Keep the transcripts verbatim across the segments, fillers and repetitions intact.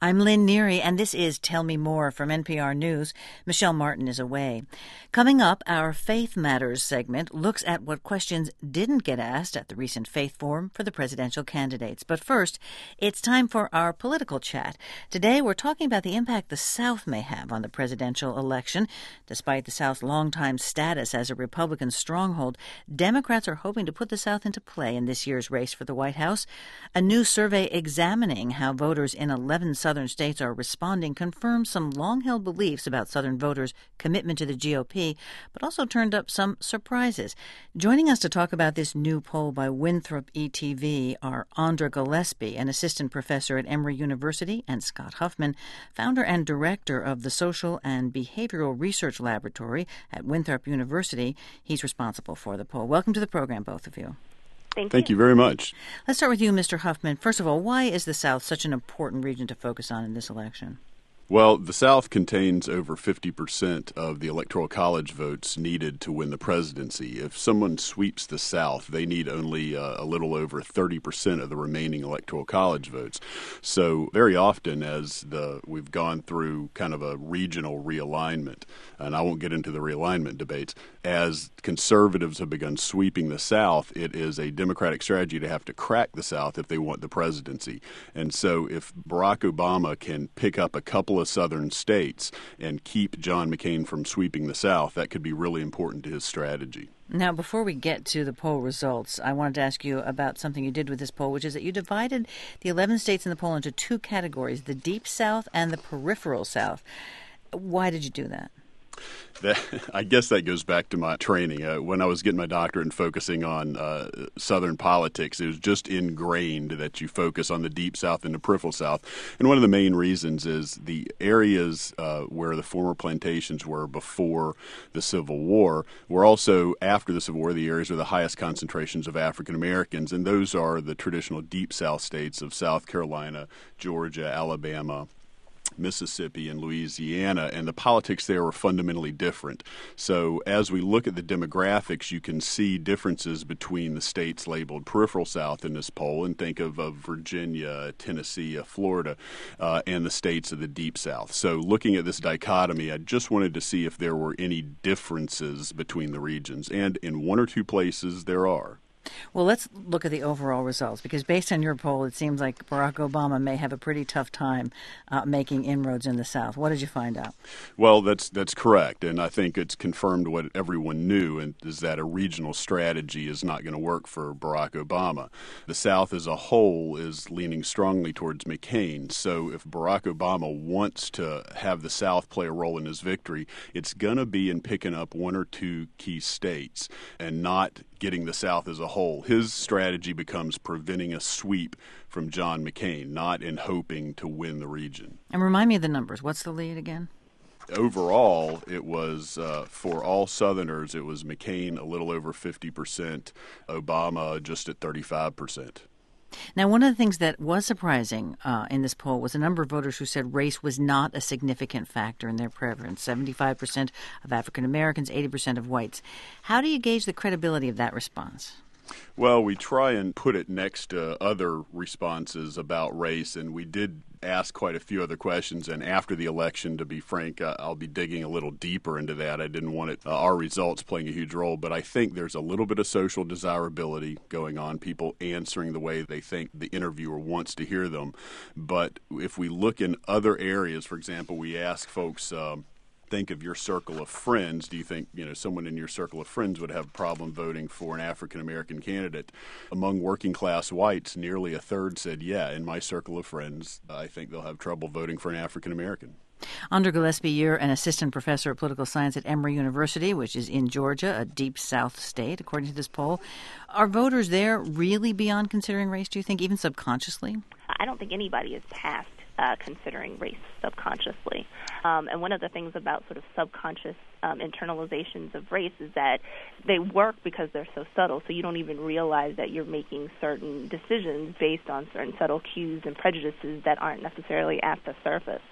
I'm Lynn Neary, and this is Tell Me More from N P R News. Michelle Martin is away. Coming up, our Faith Matters segment looks at what questions didn't get asked at the recent Faith Forum for the presidential candidates. But first, it's time for our political chat. Today, we're talking about the impact the South may have on the presidential election. Despite the South's longtime status as a Republican stronghold, Democrats are hoping to put the South into play in this year's race for the White House. A new survey examining how voters in eleven Southern states are responding confirms some long-held beliefs about Southern voters' commitment to the G O P, but also turned up some surprises. Joining us to talk about this new poll by Winthrop E T V are Andra Gillespie, an assistant professor at Emory University, and Scott Huffman, founder and director of the Social and Behavioral Research Laboratory at Winthrop University. He's responsible for the poll. Welcome to the program, both of you. Thank you. Thank you very much. Let's start with you, Mister Huffman. First of all, why is the South such an important region to focus on in this election? Well, the South contains over fifty percent of the Electoral College votes needed to win the presidency. If someone sweeps the South, they need only uh, a little over thirty percent of the remaining Electoral College votes. So very often as the we've gone through kind of a regional realignment, and I won't get into the realignment debates, as conservatives have begun sweeping the South, it is a Democratic strategy to have to crack the South if they want the presidency. And so if Barack Obama can pick up a couple of southern states and keep John McCain from sweeping the South, that could be really important to his strategy. Now, before we get to the poll results, I wanted to ask you about something you did with this poll, which is that you divided the eleven states in the poll into two categories, the Deep South and the Peripheral South. Why did you do that? That, I guess that goes back to my training. Uh, when I was getting my doctorate and focusing on uh, Southern politics, it was just ingrained that you focus on the Deep South and the Peripheral South. And one of the main reasons is the areas uh, where the former plantations were before the Civil War were also, after the Civil War, the areas with the highest concentrations of African Americans. And those are the traditional Deep South states of South Carolina, Georgia, Alabama, Mississippi, and Louisiana, and the politics there were fundamentally different. So as we look at the demographics, you can see differences between the states labeled Peripheral South in this poll, and think of, of Virginia, Tennessee, Florida, uh, and the states of the Deep South. So looking at this dichotomy, I just wanted to see if there were any differences between the regions, and in one or two places there are. Well, let's look at the overall results, because based on your poll, it seems like Barack Obama may have a pretty tough time uh, making inroads in the South. What did you find out? Well, that's that's correct, and I think it's confirmed what everyone knew, and is that a regional strategy is not going to work for Barack Obama. The South as a whole is leaning strongly towards McCain, so if Barack Obama wants to have the South play a role in his victory, it's going to be in picking up one or two key states and not getting the South as a whole. His strategy becomes preventing a sweep from John McCain, not in hoping to win the region. And remind me of the numbers. What's the lead again? Overall, it was, uh, for all Southerners, it was McCain a little over fifty percent, Obama just at thirty-five percent. Now, one of the things that was surprising uh, in this poll was the number of voters who said race was not a significant factor in their preference. seventy-five percent of African Americans, eighty percent of whites. How do you gauge the credibility of that response? Well, we try and put it next to other responses about race, and we did ask quite a few other questions. And after the election, to be frank, I'll be digging a little deeper into that. I didn't want it, uh, our results playing a huge role, but I think there's a little bit of social desirability going on, people answering the way they think the interviewer wants to hear them. But if we look in other areas, for example, we ask folks, um, think of your circle of friends. Do you think, you know, someone in your circle of friends would have a problem voting for an African-American candidate? Among working-class whites, nearly a third said, yeah, in my circle of friends, I think they'll have trouble voting for an African-American. Andra Gillespie, you're an assistant professor of political science at Emory University, which is in Georgia, a deep South state, according to this poll. Are voters there really beyond considering race, do you think, even subconsciously? I don't think anybody is past uh, considering race subconsciously. Um, and one of the things about sort of subconscious um, internalizations of race is that they work because they're so subtle, so you don't even realize that you're making certain decisions based on certain subtle cues and prejudices that aren't necessarily at the surface.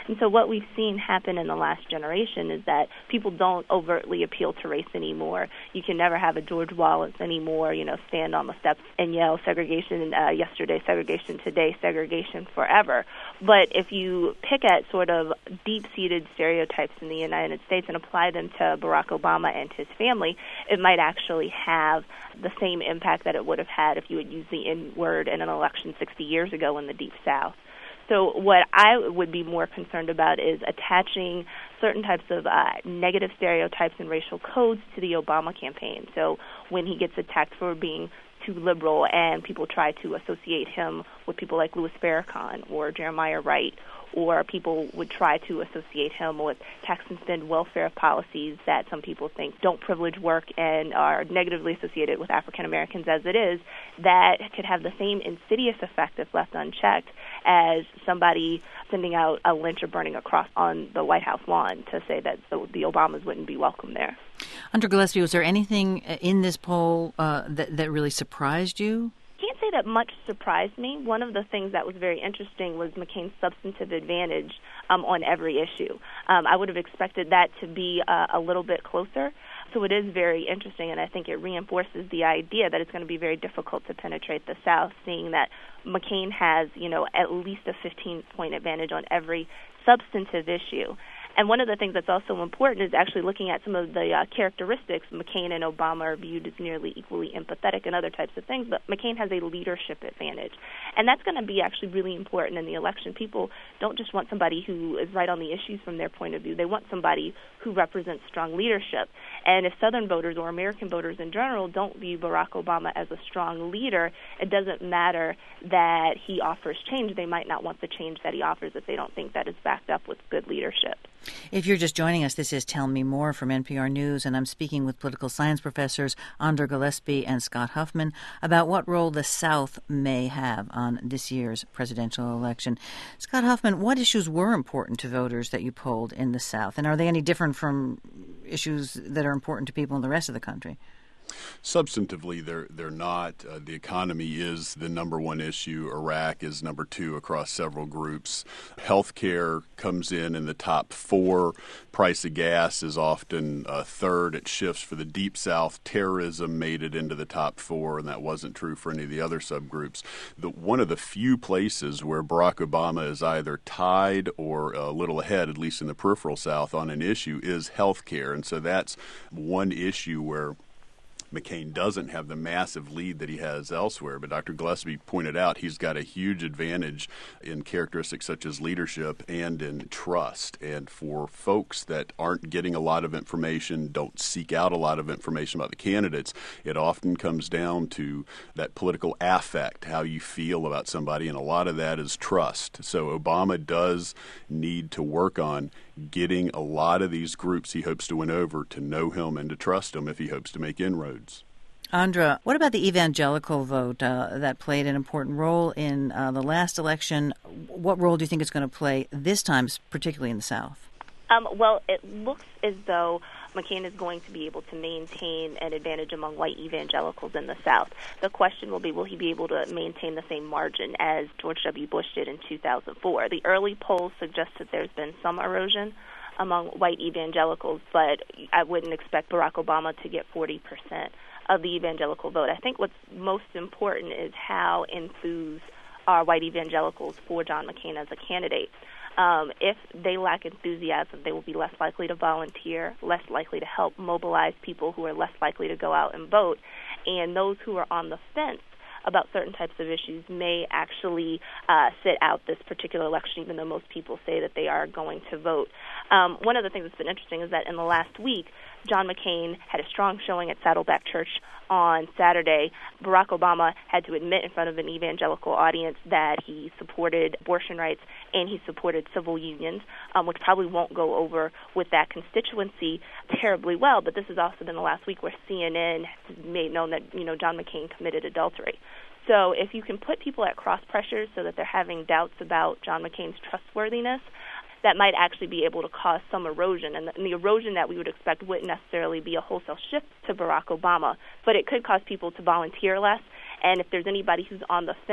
And so what we've seen happen in the last generation is that people don't overtly appeal to race anymore. You can never have a George Wallace anymore, you know, stand on the steps and yell segregation uh, yesterday, segregation today, segregation forever. But if you pick at sort of deep-seated stereotypes in the United States and apply them to Barack Obama and his family, it might actually have the same impact that it would have had if you had used the N-word in an election sixty years ago in the Deep South. So what I would be more concerned about is attaching certain types of uh, negative stereotypes and racial codes to the Obama campaign. So when he gets attacked for being too liberal and people try to associate him with people like Louis Farrakhan or Jeremiah Wright, or people would try to associate him with tax and spend welfare policies that some people think don't privilege work and are negatively associated with African Americans as it is, that could have the same insidious effect if left unchecked as somebody sending out a lynch or burning a cross on the White House lawn to say that the, the Obamas wouldn't be welcome there. Andra Gillespie, was there anything in this poll uh, that, that really surprised you? I can't say that much surprised me. One of the things that was very interesting was McCain's substantive advantage um, on every issue. Um, I would have expected that to be uh, a little bit closer. So it is very interesting, and I think it reinforces the idea that it's going to be very difficult to penetrate the South, seeing that McCain has, you know, at least a fifteen-point advantage on every substantive issue. And one of the things that's also important is actually looking at some of the uh, characteristics. McCain and Obama are viewed as nearly equally empathetic and other types of things, but McCain has a leadership advantage. And that's going to be actually really important in the election. People don't just want somebody who is right on the issues from their point of view. They want somebody who represents strong leadership. And if Southern voters or American voters in general don't view Barack Obama as a strong leader, it doesn't matter that he offers change. They might not want the change that he offers if they don't think that is backed up with good leadership. If you're just joining us, this is Tell Me More from N P R News, and I'm speaking with political science professors Andra Gillespie and Scott Huffman about what role the South may have on this year's presidential election. Scott Huffman, what issues were important to voters that you polled in the South, and are they any different from issues that are important to people in the rest of the country? Substantively, they're they're not. Uh, the economy is the number one issue. Iraq is number two across several groups. Healthcare comes in in the top four. Price of gas is often a third. It shifts for the Deep South. Terrorism made it into the top four, and that wasn't true for any of the other subgroups. The, one of the few places where Barack Obama is either tied or a little ahead, at least in the peripheral South, on an issue is healthcare, and so that's one issue where McCain doesn't have the massive lead that he has elsewhere. But Doctor Gillespie pointed out he's got a huge advantage in characteristics such as leadership and in trust. And for folks that aren't getting a lot of information, don't seek out a lot of information about the candidates, it often comes down to that political affect, how you feel about somebody, and a lot of that is trust. So Obama does need to work on getting a lot of these groups he hopes to win over to know him and to trust him if he hopes to make inroads. Andra, what about the evangelical vote uh, that played an important role in uh, the last election? What role do you think it's going to play this time, particularly in the South? Um, well, it looks as though McCain is going to be able to maintain an advantage among white evangelicals in the South. The question will be, will he be able to maintain the same margin as George W. Bush did in two thousand four? The early polls suggest that there's been some erosion among white evangelicals, but I wouldn't expect Barack Obama to get forty percent of the evangelical vote. I think what's most important is how enthused are white evangelicals for John McCain as a candidate. Um, if they lack enthusiasm, they will be less likely to volunteer, less likely to help mobilize people who are less likely to go out and vote. And those who are on the fence about certain types of issues may actually uh, sit out this particular election, even though most people say that they are going to vote. Um, one of the things that's been interesting is that in the last week, John McCain had a strong showing at Saddleback Church on Saturday. Barack Obama had to admit in front of an evangelical audience that he supported abortion rights and he supported civil unions, um, which probably won't go over with that constituency terribly well. But this has also been the last week where C N N made known that, you know, John McCain committed adultery. So if you can put people at cross pressures so that they're having doubts about John McCain's trustworthiness, that might actually be able to cause some erosion. And the, and the erosion that we would expect wouldn't necessarily be a wholesale shift to Barack Obama, but it could cause people to volunteer less. And if there's anybody who's on the fence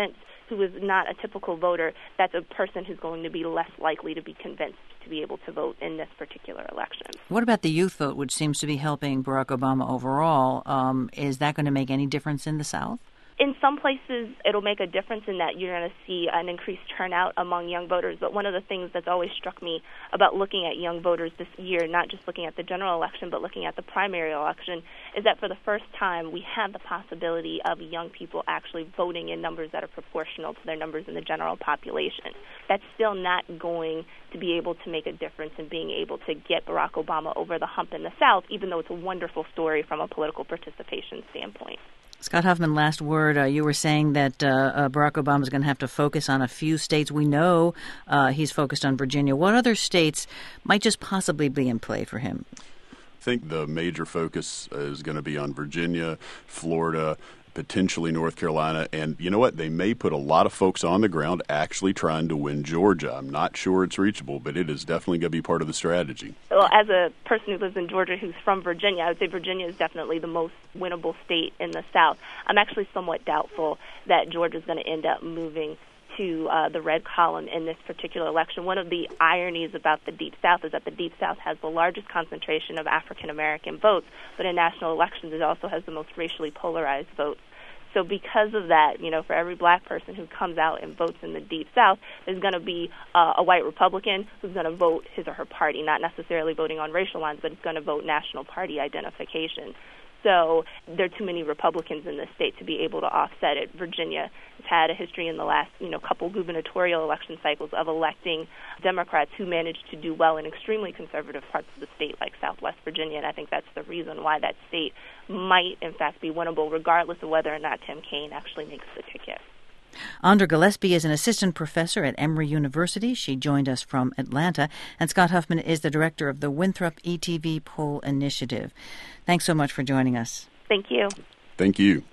who is not a typical voter, that's a person who's going to be less likely to be convinced to be able to vote in this particular election. What about the youth vote, which seems to be helping Barack Obama overall? Um, is that going to make any difference in the South? In some places, it'll make a difference in that you're going to see an increased turnout among young voters. But one of the things that's always struck me about looking at young voters this year, not just looking at the general election, but looking at the primary election, is that for the first time, we have the possibility of young people actually voting in numbers that are proportional to their numbers in the general population. That's still not going to be able to make a difference in being able to get Barack Obama over the hump in the South, even though it's a wonderful story from a political participation standpoint. Scott Huffman, last word. Uh, you were saying that uh, uh, Barack Obama is going to have to focus on a few states. We know uh, he's focused on Virginia. What other states might just possibly be in play for him? I think the major focus is going to be on Virginia, Florida, potentially North Carolina, and you know what? They may put a lot of folks on the ground actually trying to win Georgia. I'm not sure it's reachable, but it is definitely going to be part of the strategy. Well, as a person who lives in Georgia who's from Virginia, I would say Virginia is definitely the most winnable state in the South. I'm actually somewhat doubtful that Georgia is going to end up moving to uh, the red column in this particular election. One of the ironies about the Deep South is that the Deep South has the largest concentration of African-American votes, but in national elections it also has the most racially polarized votes. So because of that, you know, for every black person who comes out and votes in the Deep South, there's going to be uh, a white Republican who's going to vote his or her party, not necessarily voting on racial lines, but it's going to vote national party identification. So there are too many Republicans in this state to be able to offset it. Virginia has had a history in the last, you know, couple gubernatorial election cycles of electing Democrats who managed to do well in extremely conservative parts of the state like Southwest Virginia, and I think that's the reason why that state might, in fact, be winnable, regardless of whether or not Tim Kaine actually makes the ticket. Andra Gillespie is an assistant professor at Emory University. She joined us from Atlanta. And Scott Huffman is the director of the Winthrop E T V Poll Initiative. Thanks so much for joining us. Thank you. Thank you.